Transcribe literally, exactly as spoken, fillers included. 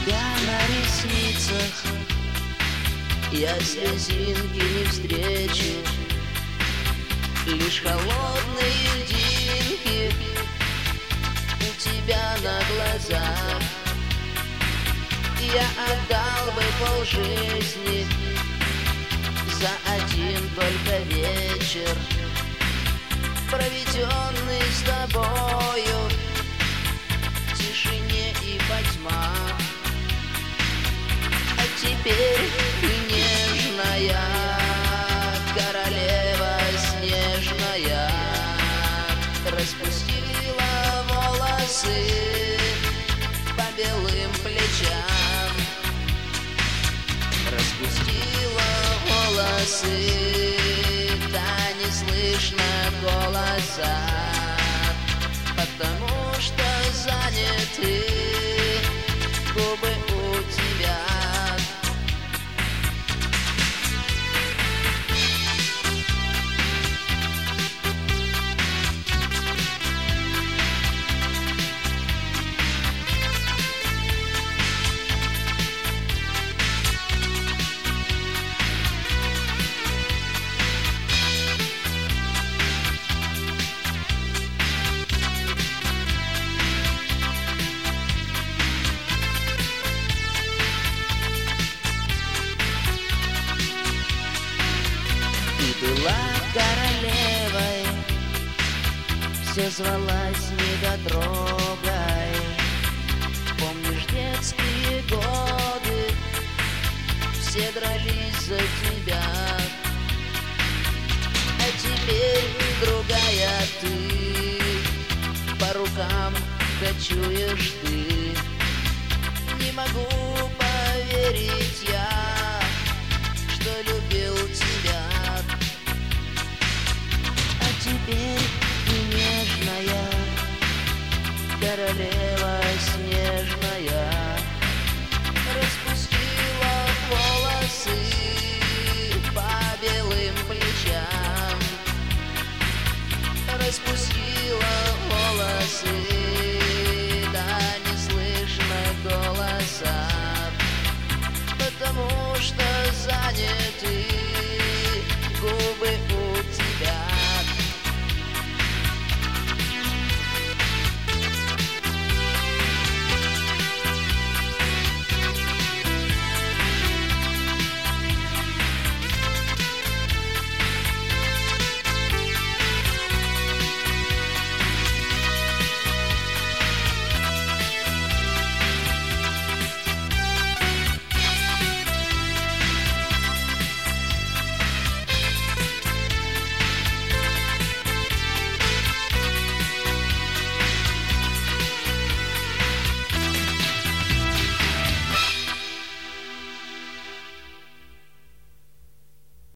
тебя на ресницах я слезинки не встречу, лишь холодные льдинки у тебя на глазах. Я отдал бы полжизни за один только вечер, проведенный с тобою в тишине и потьмах. А теперь ты нежная королева снежная, распустила волосы по белым плечам, распустила волосы, да не слышно голоса, потому что заняты губы у тебя. Была королевой, все звалась недотрогой. Помнишь детские годы, все дрались за тебя. А теперь другая ты, по рукам кочуешь ты. Не могу поверить я, что любил тебя. Теперь ты нежная королева снежная, распустила волосы по белым плечам, распустила волосы.